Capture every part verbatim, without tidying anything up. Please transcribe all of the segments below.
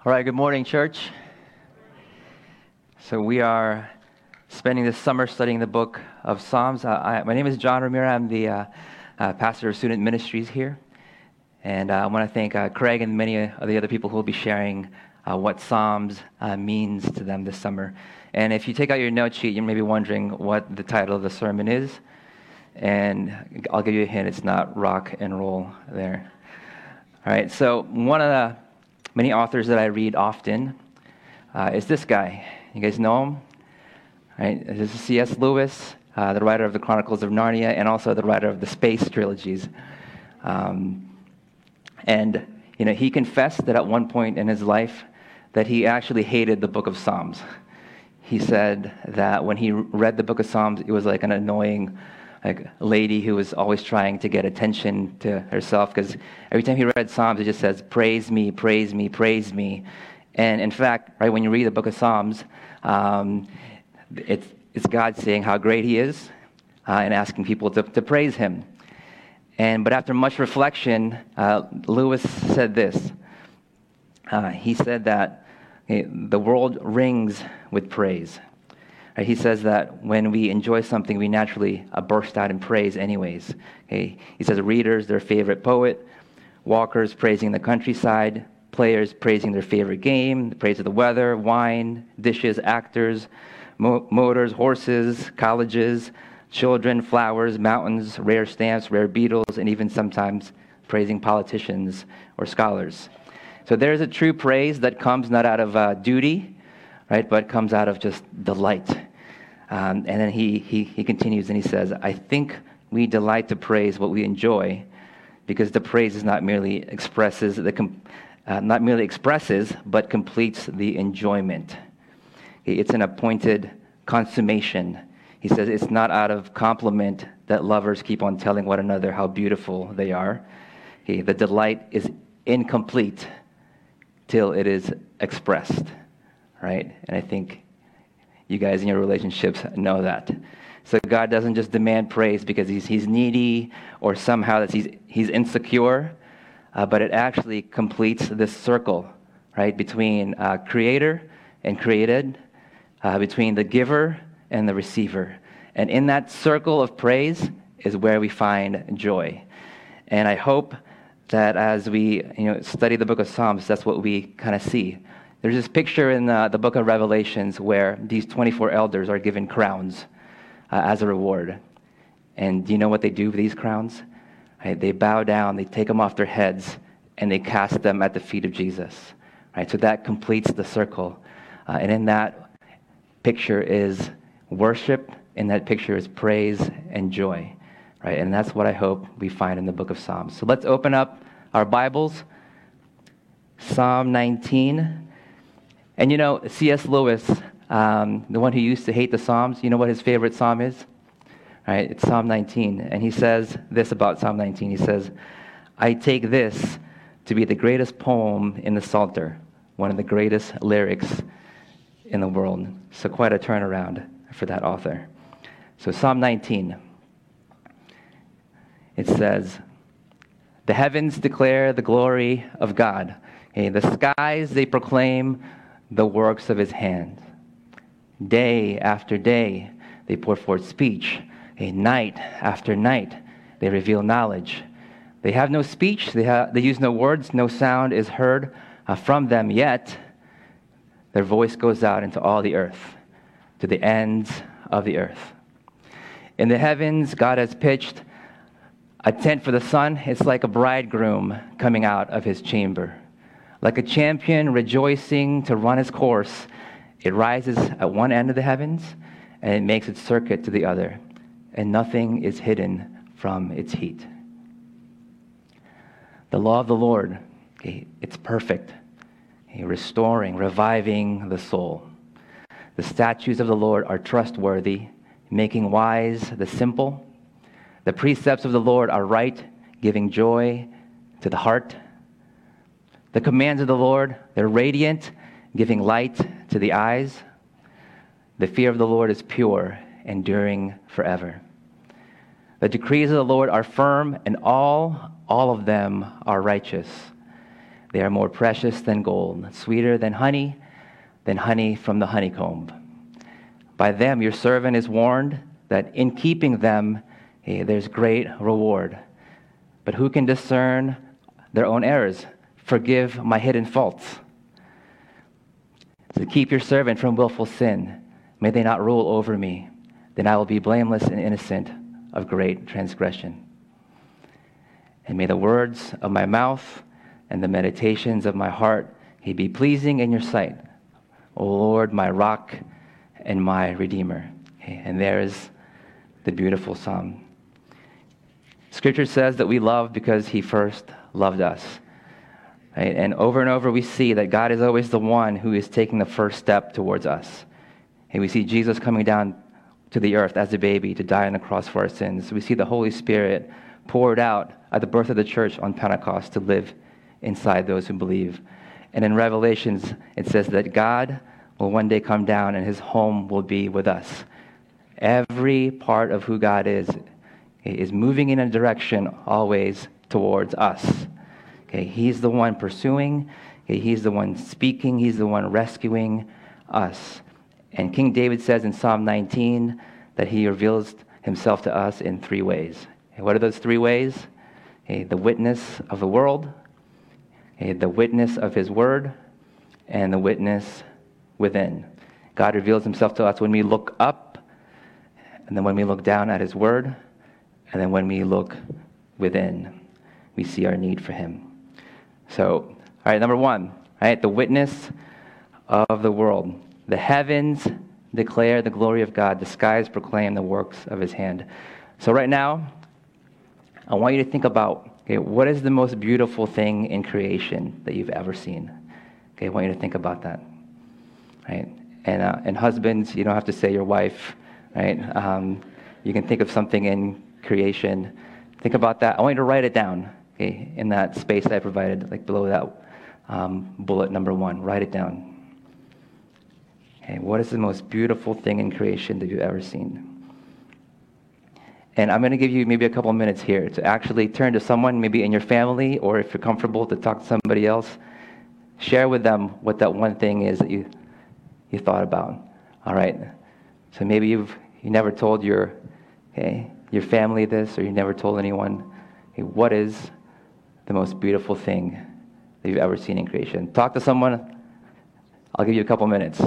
All right, good morning, church. So we are spending this summer studying the book of Psalms. Uh, I, my name is John Ramirez. I'm the uh, uh, pastor of student ministries here. And uh, I want to thank uh, Craig and many of the other people who will be sharing uh, what Psalms uh, means to them this summer. And if you take out your note sheet, you may be wondering what the title of the sermon is. And I'll give you a hint, it's not rock and roll there. All right, so one of the many authors that I read often uh, is this guy. You guys know him? All right, this is C S Lewis, uh, the writer of the Chronicles of Narnia, and also the writer of the Space trilogies. Um, and, you know, he confessed that at one point in his life that he actually hated the book of Psalms. He said that when he read the book of Psalms, it was like an annoying like lady who was always trying to get attention to herself, because every time he read Psalms, it just says, praise me, praise me, praise me. And in fact, right, when you read the book of Psalms, um, it's, it's God saying how great he is uh, and asking people to, to praise him. And but after much reflection, uh, Lewis said this. Uh, he said that okay, the world rings with praise. He says that when we enjoy something, we naturally uh, burst out in praise anyways. Okay? He says readers, their favorite poet, walkers praising the countryside, players praising their favorite game, the praise of the weather, wine, dishes, actors, mo- motors, horses, colleges, children, flowers, mountains, rare stamps, rare beetles, and even sometimes praising politicians or scholars. So there's a true praise that comes not out of uh, duty, right, but comes out of just delight. Um, and then he, he he continues and he says, I think we delight to praise what we enjoy, because the praise is not merely expresses the com- uh, not merely expresses, but completes the enjoyment. It's an appointed consummation. He says it's not out of compliment that lovers keep on telling one another how beautiful they are. Okay, the delight is incomplete till it is expressed. Right? And I think you guys in your relationships know that. So God doesn't just demand praise because he's he's needy or somehow that he's he's insecure, uh, but it actually completes this circle, right, between uh, creator and created, uh, between the giver and the receiver. And in that circle of praise is where we find joy. And I hope that as we you know study the book of Psalms, that's what we kind of see. There's this picture in the, the book of Revelations where these twenty-four elders are given crowns uh, as a reward. And do you know what they do with these crowns? Right? They bow down, they take them off their heads, and they cast them at the feet of Jesus. Right? So that completes the circle. Uh, and in that picture is worship, in that picture is praise and joy. Right? And that's what I hope we find in the book of Psalms. So let's open up our Bibles. Psalm nineteen. And you know, C S Lewis, um, the one who used to hate the Psalms, you know what his favorite psalm is? All right, it's Psalm nineteen. And he says this about Psalm nineteen. He says, I take this to be the greatest poem in the Psalter, one of the greatest lyrics in the world. So quite a turnaround for that author. So Psalm nineteen, it says, the heavens declare the glory of God. Okay, the skies, they proclaim the works of his hands. Day after day, they pour forth speech. A night after night, they reveal knowledge. They have no speech, they, have, they use no words, no sound is heard uh, from them, yet their voice goes out into all the earth, to the ends of the earth. In the heavens, God has pitched a tent for the sun. It's like a bridegroom coming out of his chamber. Like a champion rejoicing to run his course, it rises at one end of the heavens and it makes its circuit to the other, and nothing is hidden from its heat. The law of the Lord, okay, it's perfect, okay, restoring, reviving the soul. The statutes of the Lord are trustworthy, making wise the simple. The precepts of the Lord are right, giving joy to the heart. The commands of the Lord, they're radiant, giving light to the eyes. The fear of the Lord is pure, enduring forever. The decrees of the Lord are firm, and all, all of them are righteous. They are more precious than gold, sweeter than honey, than honey from the honeycomb. By them your servant is warned that in keeping them eh, there's great reward. But who can discern their own errors? Forgive my hidden faults. So keep your servant from willful sin. May they not rule over me. Then I will be blameless and innocent of great transgression. And may the words of my mouth and the meditations of my heart he be pleasing in your sight, O Lord, my rock and my redeemer. Okay, and there is the beautiful psalm. Scripture says that we love because he first loved us. Right? And over and over we see that God is always the one who is taking the first step towards us. And we see Jesus coming down to the earth as a baby to die on the cross for our sins. We see the Holy Spirit poured out at the birth of the church on Pentecost to live inside those who believe. And in Revelations, it says that God will one day come down and his home will be with us. Every part of who God is is moving in a direction always towards us. Okay, he's the one pursuing, okay, he's the one speaking, he's the one rescuing us. And King David says in Psalm nineteen that he reveals himself to us in three ways. Okay, what are those three ways? Okay, the witness of the world, okay, the witness of his word, and the witness within. God reveals himself to us when we look up, and then when we look down at his word, and then when we look within, we see our need for him. So, all right, number one, all right, the witness of the world. The heavens declare the glory of God. The skies proclaim the works of his hand. So right now, I want you to think about, okay, what is the most beautiful thing in creation that you've ever seen? Okay, I want you to think about that. Right? And uh, and husbands, you don't have to say your wife, right? Um, you can think of something in creation. Think about that. I want you to write it down, okay, in that space that I provided, like below that um, bullet number one. Write it down. Okay, what is the most beautiful thing in creation that you've ever seen? And I'm going to give you maybe a couple of minutes here to actually turn to someone, maybe in your family, or if you're comfortable to talk to somebody else, share with them what that one thing is that you you thought about. All right. So maybe you've you never told your okay, your family this, or you never told anyone. Okay, what is the most beautiful thing that you've ever seen in creation? Talk to someone. I'll give you a couple minutes.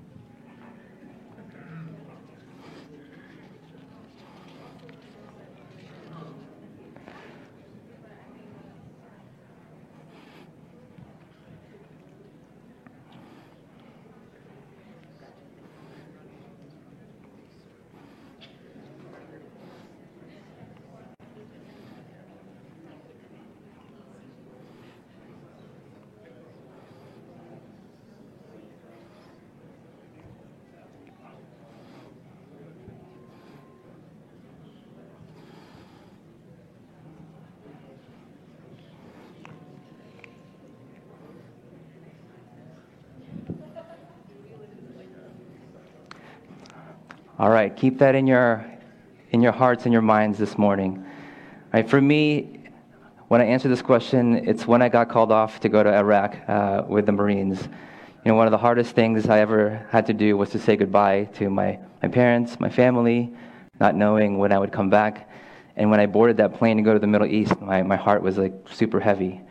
All right, keep that in your in your hearts and your minds this morning. All right, for me, when I answer this question, it's when I got called off to go to Iraq uh, with the Marines. You know, one of the hardest things I ever had to do was to say goodbye to my, my parents, my family, not knowing when I would come back. And when I boarded that plane to go to the Middle East, my, my heart was like super heavy.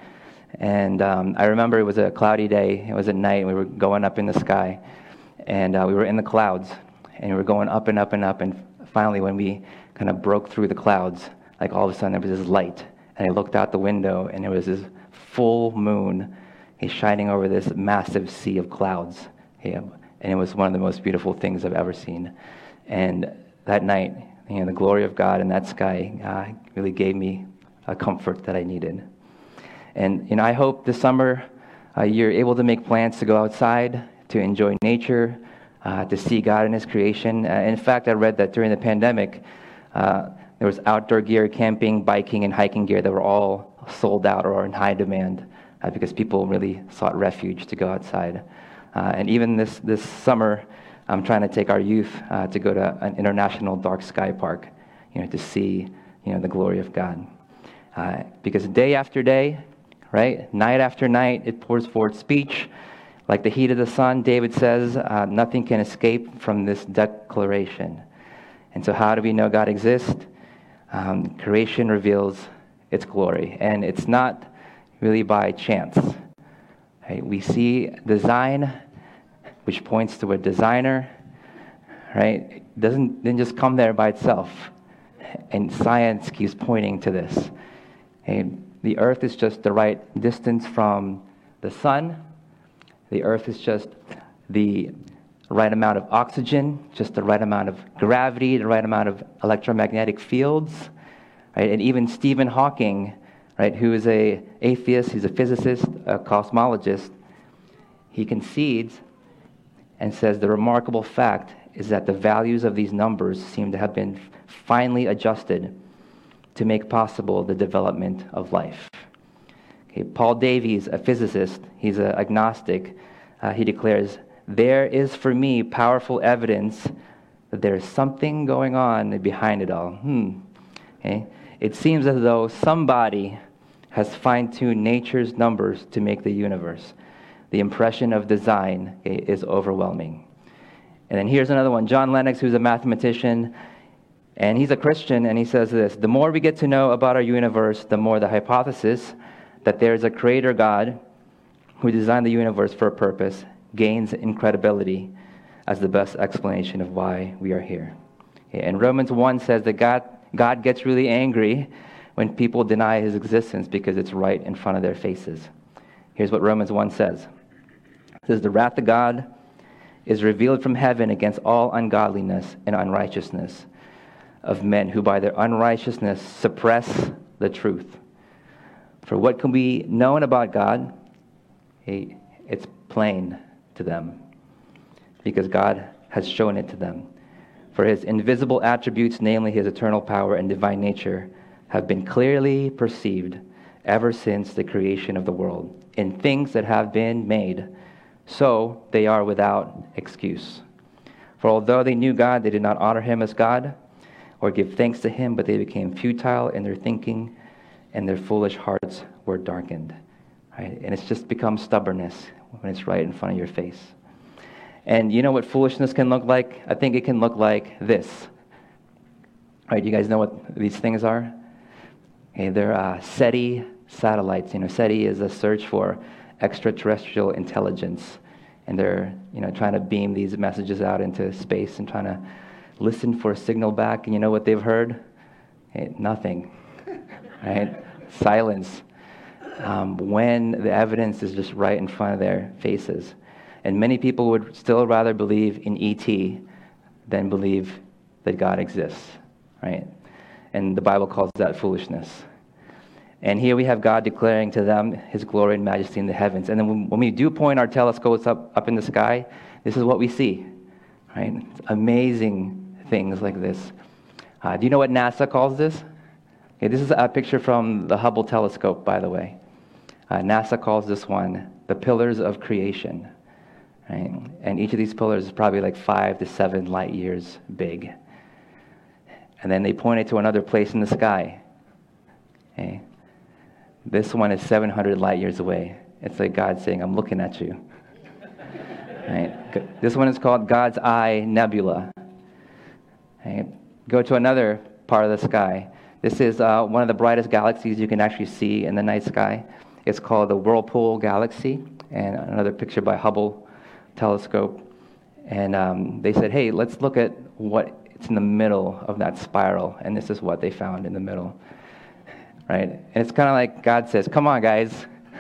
And um, I remember it was a cloudy day. It was at night. We were going up in the sky. And uh, we were in the clouds. And we were going up and up and up. And finally, when we kind of broke through the clouds, like all of a sudden there was this light. And I looked out the window, and there was this full moon shining over this massive sea of clouds. And it was one of the most beautiful things I've ever seen. And that night, you know, the glory of God in that sky uh, really gave me a comfort that I needed. And you know, I hope this summer uh, you're able to make plans to go outside, to enjoy nature, uh, to see God in his creation. Uh, in fact, I read that during the pandemic, uh, there was outdoor gear, camping, biking, and hiking gear that were all sold out or in high demand uh, because people really sought refuge to go outside. Uh, and even this, this summer, I'm trying to take our youth uh, to go to an international dark sky park, you know, to see, you know, the glory of God. Uh, because day after day, right? Night after night, it pours forth speech. Like the heat of the sun, David says, uh, nothing can escape from this declaration. And so how do we know God exists? Um, creation reveals its glory. And it's not really by chance. Right? We see design, which points to a designer. Right? It doesn't, didn't just come there by itself. And science keeps pointing to this. Okay? The earth is just the right distance from the sun. The earth is just the right amount of oxygen, just the right amount of gravity, the right amount of electromagnetic fields, right? And even Stephen Hawking, right, who is a atheist, he's a physicist, a cosmologist, he concedes and says the remarkable fact is that the values of these numbers seem to have been finely adjusted to make possible the development of life. Okay, Paul Davies, a physicist, he's an agnostic, uh, he declares, there is for me powerful evidence that there is something going on behind it all. Hmm. Okay? It seems as though somebody has fine-tuned nature's numbers to make the universe. The impression of design, okay, is overwhelming. And then here's another one, John Lennox, who's a mathematician, and he's a Christian, and he says this, the more we get to know about our universe, the more the hypothesis that there is a creator God who designed the universe for a purpose gains in credibility as the best explanation of why we are here. Okay, and Romans one says that God, God gets really angry when people deny his existence because it's right in front of their faces. Here's what Romans one says. It says, the wrath of God is revealed from heaven against all ungodliness and unrighteousness of men who by their unrighteousness suppress the truth. For what can be known about God, it's plain to them, because God has shown it to them. For his invisible attributes, namely his eternal power and divine nature, have been clearly perceived ever since the creation of the world, in things that have been made, so they are without excuse. For although they knew God, they did not honor him as God or give thanks to him, but they became futile in their thinking, and their foolish hearts were darkened. Right? And it's just become stubbornness when it's right in front of your face. And you know what foolishness can look like? I think it can look like this. Right? You guys know what these things are? Okay, they're uh, SETI satellites. You know, SETI is a search for extraterrestrial intelligence, and they're you know trying to beam these messages out into space and trying to listen for a signal back. And you know what they've heard? Okay, nothing. Right? Silence. Um, when the evidence is just right in front of their faces. And many people would still rather believe in E T than believe that God exists, right? And the Bible calls that foolishness. And here we have God declaring to them his glory and majesty in the heavens. And then when, when we do point our telescopes up, up in the sky, this is what we see, right? It's amazing things like this. Uh, do you know what NASA calls this? Okay, this is a picture from the Hubble telescope, by the way. Uh, NASA calls this one the pillars of creation. Right? And each of these pillars is probably like five to seven light years big. And then they point it to another place in the sky. Okay? This one is seven hundred light years away. It's like God saying, I'm looking at you. Right? This one is called God's Eye Nebula. Right? Go to another part of the sky. This is uh, one of the brightest galaxies you can actually see in the night sky. It's called the Whirlpool Galaxy, and another picture by Hubble telescope. And um, they said, hey, let's look at what it's in the middle of that spiral, and this is what they found in the middle. Right? And it's kind of like God says, come on, guys.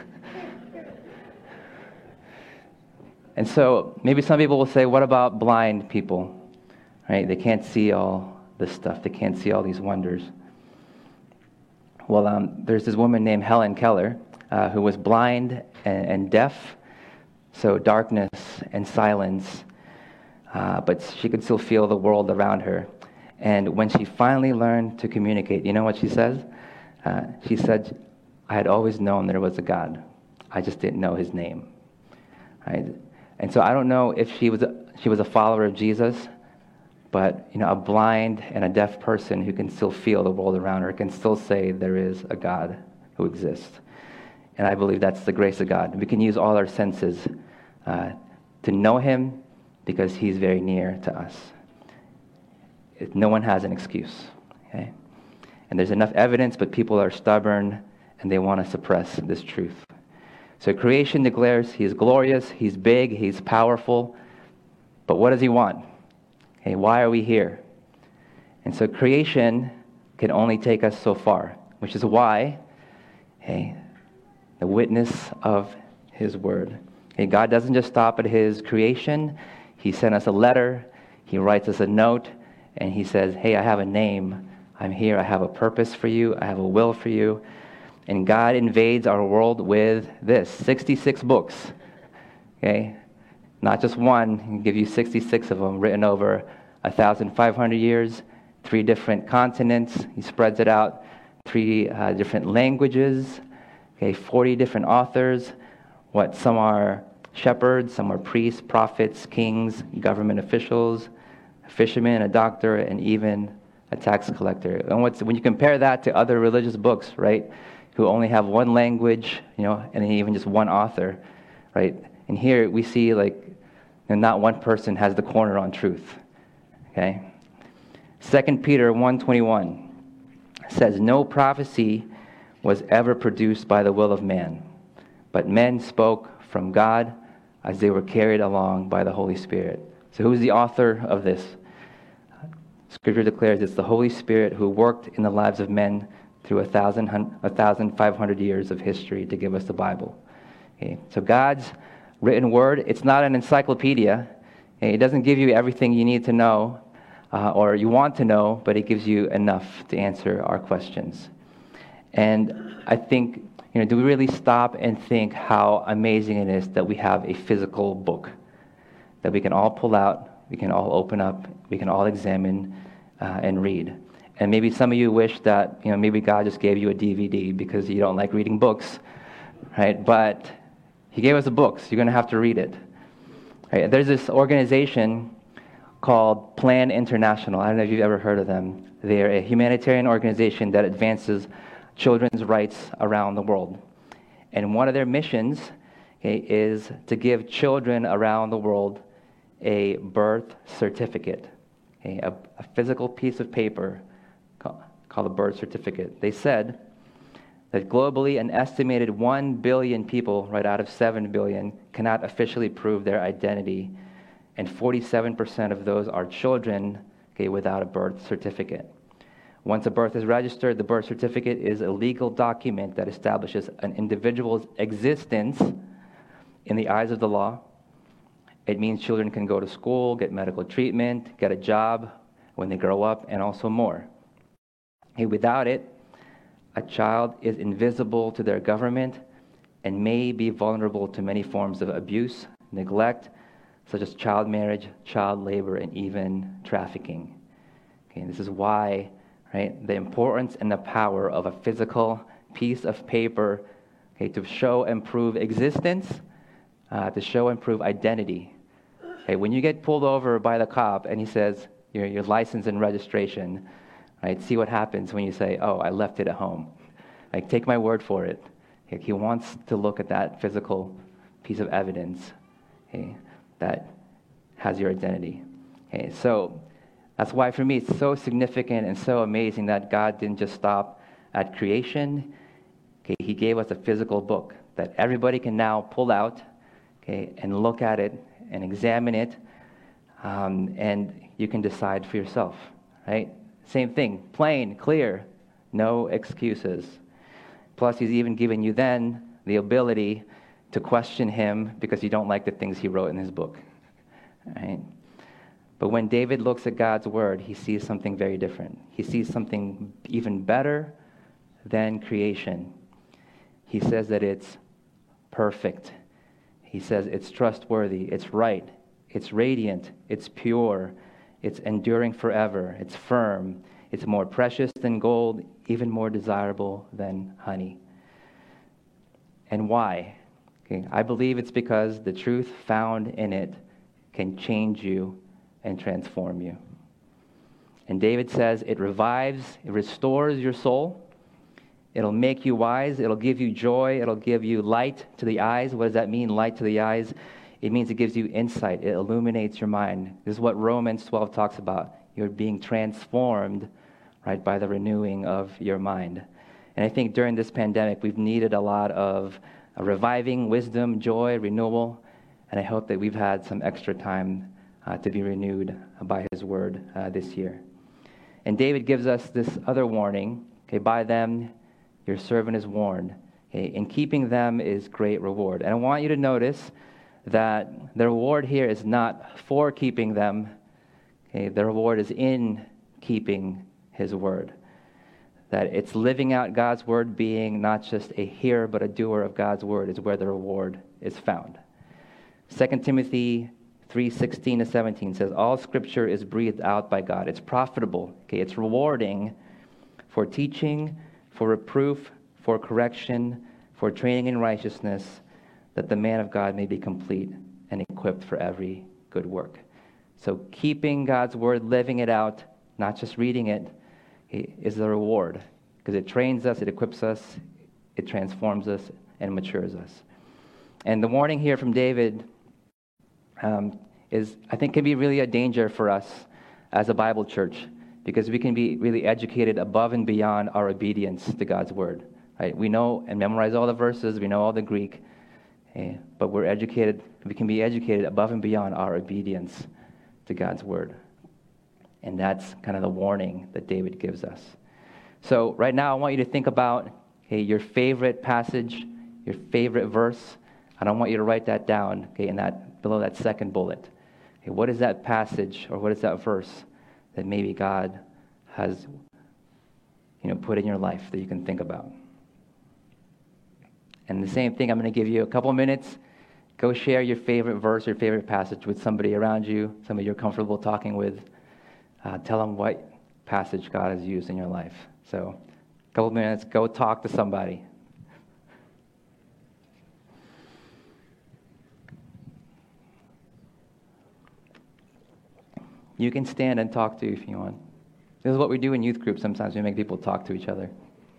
And so maybe some people will say, what about blind people? Right? They can't see all this stuff. They can't see all these wonders. Well, um, there's this woman named Helen Keller uh, who was blind and, and deaf, so darkness and silence, uh, but she could still feel the world around her. And when she finally learned to communicate, you know what she says? Uh, she said, I had always known there was a God. I just didn't know his name. Right? And so I don't know if she was a, she was a follower of Jesus, but you know, a blind and a deaf person who can still feel the world around her can still say there is a God who exists. And I believe that's the grace of God. We can use all our senses uh, to know him because he's very near to us. It, no one has an excuse. Okay? And there's enough evidence, but people are stubborn and they want to suppress this truth. So creation declares he is glorious, he's big, he's powerful. But what does he want? Okay, why are we here? And so creation can only take us so far, which is why, okay, the witness of his word. Okay, God doesn't just stop at his creation. He sent us a letter. He writes us a note, and he says, hey, I have a name. I'm here. I have a purpose for you. I have a will for you. And God invades our world with this, sixty-six books. Okay? Not just one. He'll give you sixty-six of them written over one thousand five hundred years, three different continents. He spreads it out, three uh, different languages, okay, forty different authors. What some are shepherds, some are priests, prophets, kings, government officials, a fisherman, a doctor, and even a tax collector. And what's, when you compare that to other religious books, right, who only have one language, you know, and then even just one author, right? And here we see like you know, not one person has the corner on truth. Okay? Second Peter one twenty-one says, no prophecy was ever produced by the will of man, but men spoke from God as they were carried along by the Holy Spirit. So who's the author of this? Scripture declares it's the Holy Spirit who worked in the lives of men through a thousand, a thousand five hundred years of history to give us the Bible. Okay? So God's written word, it's not an encyclopedia. Okay? It doesn't give you everything you need to know uh, or you want to know, but it gives you enough to answer our questions. And I think, you know, do we really stop and think how amazing it is that we have a physical book that we can all pull out, we can all open up, we can all examine uh, and read. And maybe some of you wish that, you know, maybe God just gave you a D V D because you don't like reading books, right? But he gave us a book, so you're going to have to read it. Right? There's this organization called Plan International. I don't know if you've ever heard of them. They're a humanitarian organization that advances children's rights around the world. And one of their missions, okay, is to give children around the world a birth certificate, okay, a, a physical piece of paper called, called a birth certificate. They said that globally an estimated one billion people, right out of seven billion, cannot officially prove their identity, and forty-seven percent of those are children, okay, without a birth certificate. Once a birth is registered, the birth certificate is a legal document that establishes an individual's existence in the eyes of the law. It means children can go to school, get medical treatment, get a job when they grow up, and also more. Hey, without it, a child is invisible to their government and may be vulnerable to many forms of abuse, neglect, such as child marriage, child labor, and even trafficking. Okay, this is why, right, the importance and the power of a physical piece of paper, okay, to show and prove existence, uh, to show and prove identity. Okay, when you get pulled over by the cop and he says your your license and registration, right, see what happens when you say, oh, I left it at home. Like, take my word for it. Okay, he wants to look at that physical piece of evidence, okay, that has your identity. Okay, so that's why for me it's so significant and so amazing that God didn't just stop at creation. Okay, he gave us a physical book that everybody can now pull out, okay, and look at it and examine it, um, and you can decide for yourself, right? Same thing, plain, clear, no excuses. Plus, he's even given you then the ability to question him because you don't like the things he wrote in his book, right? But when David looks at God's word, he sees something very different. He sees something even better than creation. He says that it's perfect. He says it's trustworthy, it's right, it's radiant, it's pure, it's enduring forever, it's firm, it's more precious than gold, even more desirable than honey. And why? Okay, I believe it's because the truth found in it can change you and transform you. And David says it revives, it restores your soul, It'll make you wise. It'll give you joy. It'll give you light to the eyes. What does that mean, light to the eyes? It means it gives you insight. It illuminates your mind. This is what Romans twelve talks about. You're being transformed, right, by the renewing of your mind. And I think during this pandemic, we've needed a lot of uh, reviving wisdom, joy, renewal. And I hope that we've had some extra time uh, to be renewed by his word uh, this year. And David gives us this other warning. Okay, by them, your servant is warned. Okay, in keeping them is great reward. And I want you to notice that the reward here is not for keeping them. Okay, the reward is in keeping his word. That it's living out God's word, being not just a hearer but a doer of God's word is where the reward is found. Second Timothy three sixteen to seventeen says, all scripture is breathed out by God. It's profitable. Okay, it's rewarding for teaching, for reproof, for correction, for training in righteousness, that the man of God may be complete and equipped for every good work. So keeping God's word, living it out, not just reading it, is the reward, because it trains us, it equips us, it transforms us, and matures us. And the warning here from David um, is, I think, can be really a danger for us as a Bible church, because we can be really educated above and beyond our obedience to God's word. Right? We know and memorize all the verses, we know all the Greek, okay? But we're educated. We can be educated above and beyond our obedience to God's word. And that's kind of the warning that David gives us. So right now, I want you to think about okay, your favorite passage, your favorite verse, and I want you to write that down okay, in that below that second bullet. Okay, what is that passage or what is that verse that maybe God has you know, put in your life that you can think about? And the same thing, I'm going to give you a couple minutes. Go share your favorite verse or favorite passage with somebody around you, somebody you're comfortable talking with. Uh, tell them what passage God has used in your life. So, a couple minutes, go talk to somebody. You can stand and talk to if you want. This is what we do in youth groups. Sometimes we make people talk to each other.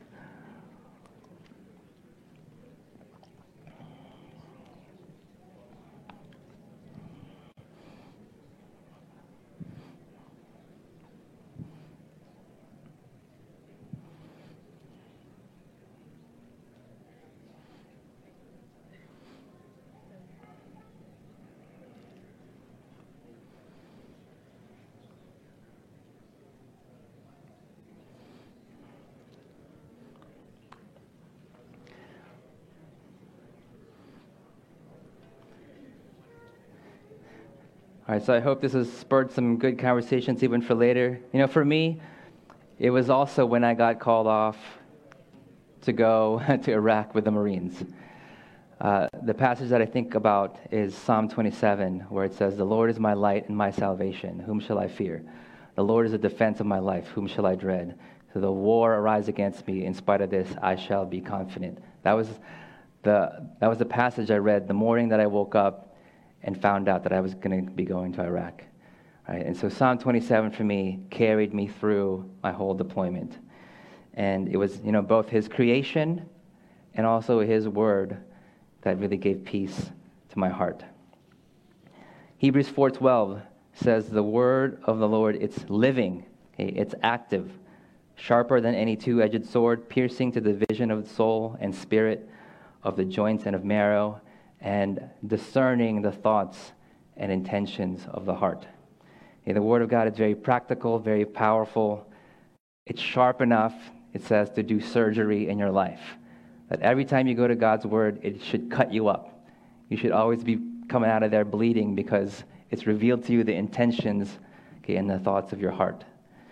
All right, so I hope this has spurred some good conversations even for later. You know, for me, it was also when I got called off to go to Iraq with the Marines. Uh, the passage that I think about is Psalm twenty-seven, where it says, "The Lord is my light and my salvation. Whom shall I fear? The Lord is the defense of my life. Whom shall I dread? So the war arise against me. In spite of this, I shall be confident." That was the that was the passage I read the morning that I woke up and found out that I was going to be going to Iraq. Right? And so Psalm twenty-seven for me carried me through my whole deployment. And it was, you know, both his creation and also his word that really gave peace to my heart. Hebrews four twelve says, "The word of the Lord, it's living, okay, it's active, sharper than any two-edged sword, piercing to the division of the soul and spirit, of the joints and of marrow, and discerning the thoughts and intentions of the heart." Okay, the Word of God is very practical, very powerful. It's sharp enough, it says, to do surgery in your life. That every time you go to God's Word, it should cut you up. You should always be coming out of there bleeding because it's revealed to you the intentions okay, and the thoughts of your heart.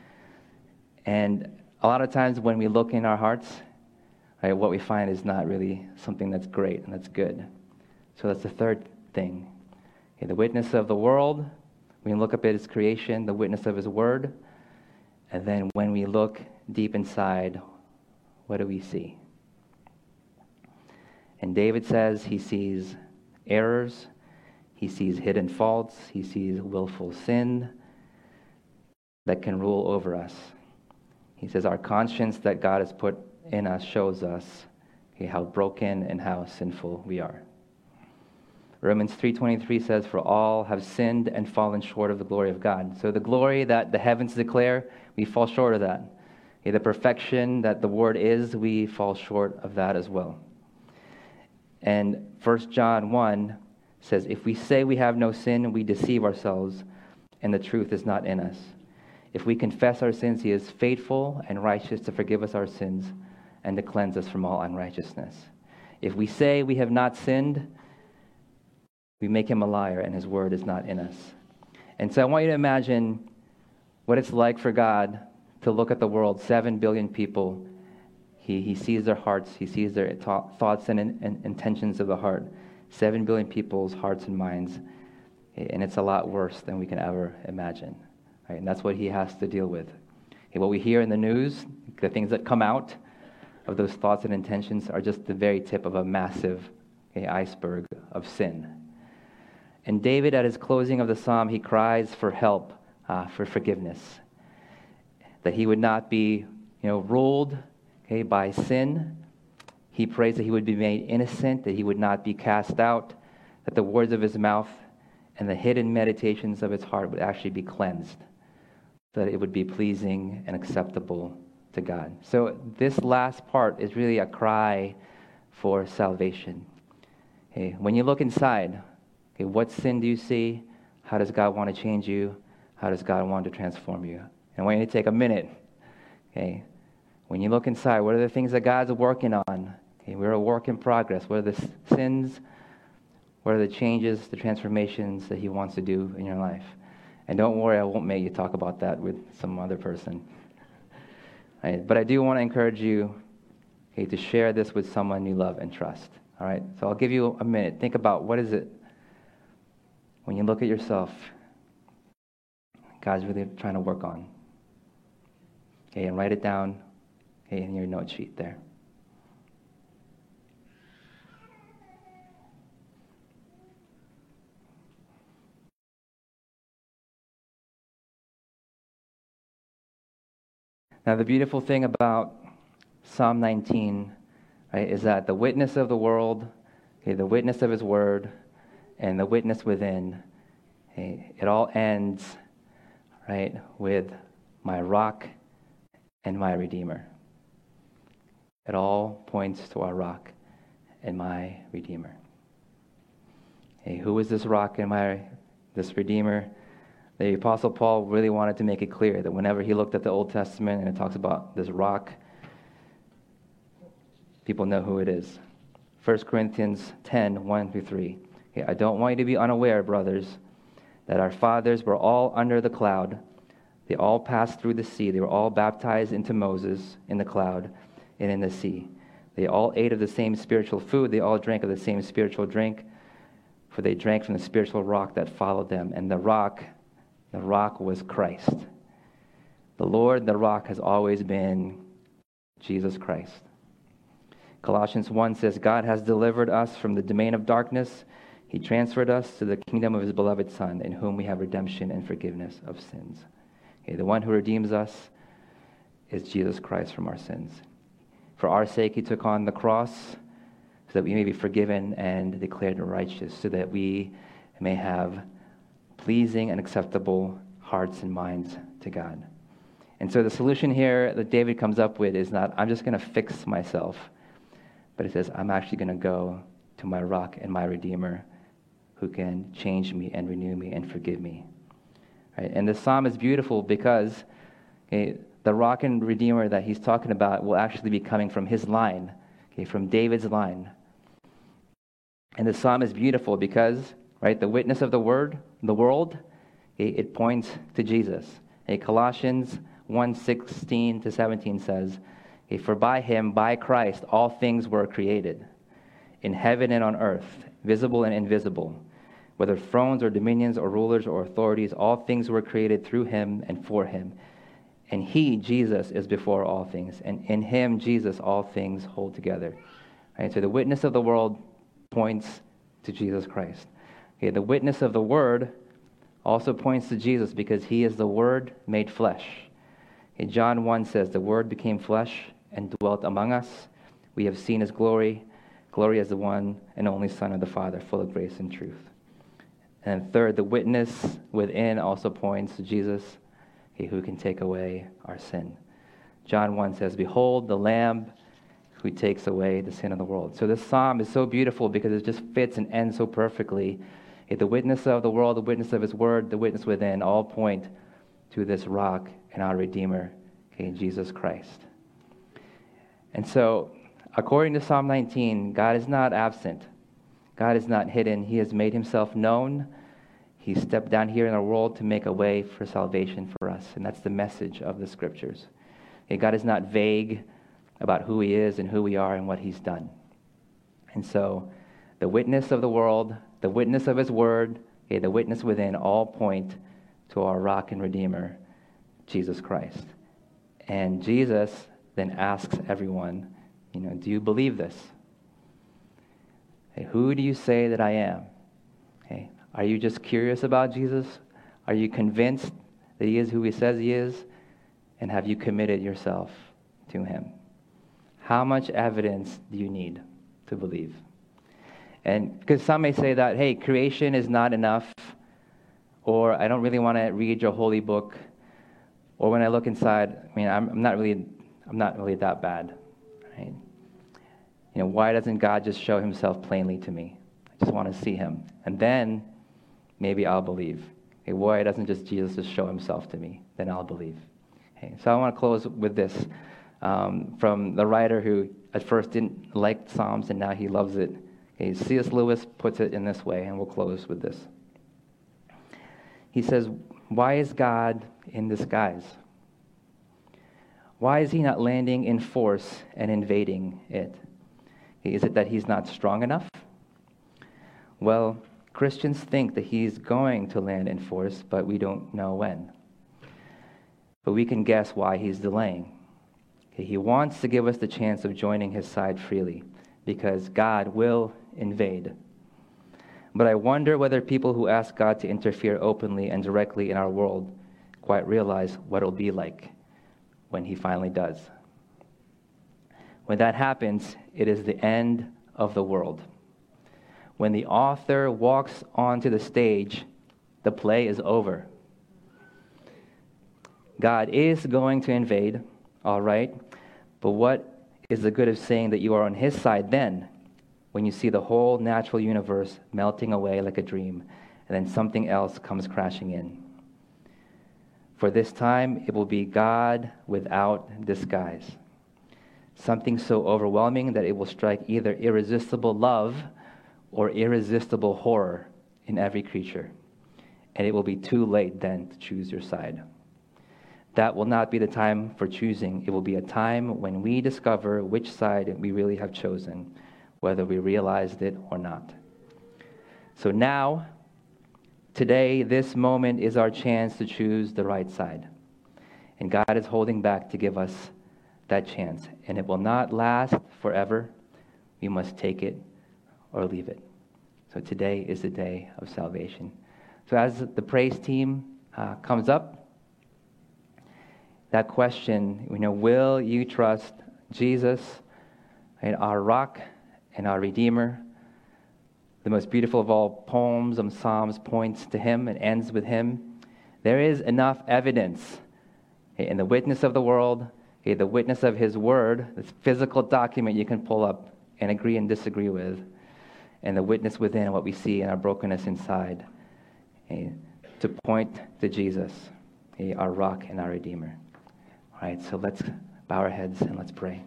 And a lot of times when we look in our hearts, right, what we find is not really something that's great and that's good. So that's the third thing. Okay, the witness of the world, we look up at his creation, the witness of his word, and then when we look deep inside, what do we see? And David says he sees errors, he sees hidden faults, he sees willful sin that can rule over us. He says our conscience that God has put in us shows us okay, how broken and how sinful we are. Romans three twenty-three says, "For all have sinned and fallen short of the glory of God." So the glory that the heavens declare, we fall short of that. Okay, the perfection that the Word is, we fall short of that as well. And First John one says, "If we say we have no sin, we deceive ourselves, and the truth is not in us. If we confess our sins, He is faithful and righteous to forgive us our sins and to cleanse us from all unrighteousness. If we say we have not sinned, we make Him a liar, and His word is not in us." And so I want you to imagine what it's like for God to look at the world, seven billion people. He, he sees their hearts. He sees their th- thoughts and, in, and intentions of the heart. Seven billion people's hearts and minds. And it's a lot worse than we can ever imagine. Right? And that's what He has to deal with. Okay, what we hear in the news, the things that come out of those thoughts and intentions are just the very tip of a massive okay, iceberg of sin. And David, at his closing of the psalm, he cries for help, uh, for forgiveness. That he would not be, you know, ruled okay, by sin. He prays that he would be made innocent, that he would not be cast out, that the words of his mouth and the hidden meditations of his heart would actually be cleansed, that it would be pleasing and acceptable to God. So this last part is really a cry for salvation. Okay, when you look inside, okay, what sin do you see? How does God want to change you? How does God want to transform you? And I want you to take a minute. Okay, when you look inside, what are the things that God's working on? Okay, we're a work in progress. What are the sins? What are the changes, the transformations that He wants to do in your life? And don't worry, I won't make you talk about that with some other person. Right? But I do want to encourage you okay, to share this with someone you love and trust. All right? So I'll give you a minute. Think about what is it when you look at yourself, God's really trying to work on. Okay, and write it down okay, in your note sheet there. Now, the beautiful thing about Psalm nineteen, right, is that the witness of the world, okay, the witness of His word, and the witness within, okay, it all ends, right, with my rock and my Redeemer. It all points to our rock and my Redeemer. Okay, who is this rock and my this Redeemer? The Apostle Paul really wanted to make it clear that whenever he looked at the Old Testament and it talks about this rock, people know who it is. First Corinthians ten, one through three. Okay, I don't want you to be unaware, brothers, that our fathers were all under the cloud. They all passed through the sea. They were all baptized into Moses in the cloud and in the sea. They all ate of the same spiritual food. They all drank of the same spiritual drink, for they drank from the spiritual rock that followed them. And the rock... The rock was Christ. The Lord, the rock, has always been Jesus Christ. Colossians one says, God has delivered us from the domain of darkness. He transferred us to the kingdom of His beloved Son, in whom we have redemption and forgiveness of sins. Okay, the one who redeems us is Jesus Christ from our sins. For our sake, He took on the cross so that we may be forgiven and declared righteous, so that we may have pleasing and acceptable hearts and minds to God. And so the solution here that David comes up with is not, I'm just going to fix myself, but it says, I'm actually going to go to my rock and my Redeemer who can change me and renew me and forgive me. Right? And this psalm is beautiful because okay, the rock and Redeemer that he's talking about will actually be coming from his line, okay, from David's line. And the psalm is beautiful because right? The witness of the word, the world, it, it points to Jesus. Okay, Colossians one, sixteen to seventeen says, okay, for by Him, by Christ, all things were created, in heaven and on earth, visible and invisible. Whether thrones or dominions or rulers or authorities, all things were created through Him and for Him. And He, Jesus, is before all things. And in Him, Jesus, all things hold together. Right? So the witness of the world points to Jesus Christ. Okay, the witness of the Word also points to Jesus because He is the Word made flesh. Okay, John one says, the Word became flesh and dwelt among us. We have seen his glory, glory as the one and only Son of the Father, full of grace and truth. And third, the witness within also points to Jesus, okay, who can take away our sin. John one says, "Behold, the Lamb who takes away the sin of the world." So this psalm is so beautiful because it just fits and ends so perfectly. Okay, the witness of the world, the witness of his word, the witness within, all point to this rock and our Redeemer, okay, Jesus Christ. And so, according to Psalm nineteen, God is not absent. God is not hidden. He has made himself known. He stepped down here in our world to make a way for salvation for us. And that's the message of the scriptures. Okay, God is not vague about who he is and who we are and what he's done. And so, the witness of the world, the witness of his word, okay, the witness within, all point to our rock and Redeemer, Jesus Christ. And Jesus then asks everyone, you know, do you believe this? Okay, who do you say that I am? Okay, are you just curious about Jesus? Are you convinced that he is who he says he is? And have you committed yourself to him? How much evidence do you need to believe? And because some may say that, hey, creation is not enough, or I don't really want to read your holy book, or when I look inside, I mean, I'm, I'm not really, I'm not really that bad, right? You know, why doesn't God just show himself plainly to me? I just want to see him, and then maybe I'll believe. Okay, why doesn't just Jesus just show himself to me? Then I'll believe. Okay, so I want to close with this um, from the writer who at first didn't like Psalms and now he loves it. Okay, C S Lewis puts it in this way, and we'll close with this. He says, why is God in disguise? Why is he not landing in force and invading it? Is it that he's not strong enough? Well, Christians think that he's going to land in force, but we don't know when. But we can guess why he's delaying. Okay, he wants to give us the chance of joining his side freely, because God will invade. But I wonder whether people who ask God to interfere openly and directly in our world quite realize what it'll be like when he finally does. When that happens, it is the end of the world. When the author walks onto the stage, the play is over. God is going to invade, all right, but what is the good of saying that you are on his side then, when you see the whole natural universe melting away like a dream, and then something else comes crashing in? For this time, it will be God without disguise. Something so overwhelming that it will strike either irresistible love or irresistible horror in every creature. And it will be too late then to choose your side. That will not be the time for choosing. It will be a time when we discover which side we really have chosen, whether we realized it or not. So now, today, this moment is our chance to choose the right side. And God is holding back to give us that chance. And it will not last forever. We must take it or leave it. So today is the day of salvation. So as the praise team uh, comes up, that question, you know, will you trust Jesus, right, our rock and our Redeemer? The most beautiful of all poems and psalms points to him and ends with him. There is enough evidence okay, in the witness of the world, okay, the witness of his word, this physical document you can pull up and agree and disagree with, and the witness within what we see in our brokenness inside, okay, to point to Jesus, okay, our rock and our Redeemer. All right, so let's bow our heads and let's pray.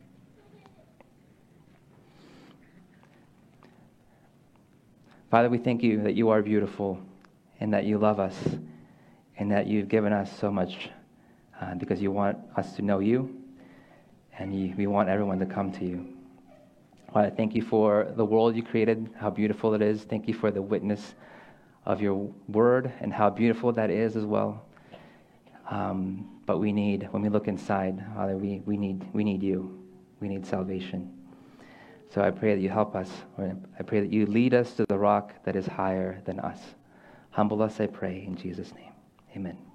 Father, we thank you that you are beautiful and that you love us and that you've given us so much uh, because you want us to know you and you, we want everyone to come to you. Father, thank you for the world you created, how beautiful it is. Thank you for the witness of your word and how beautiful that is as well. Um, but we need, when we look inside, Father, we, we need we need you. We need salvation. So I pray that you help us. I pray that you lead us to the rock that is higher than us. Humble us, I pray, in Jesus' name. Amen.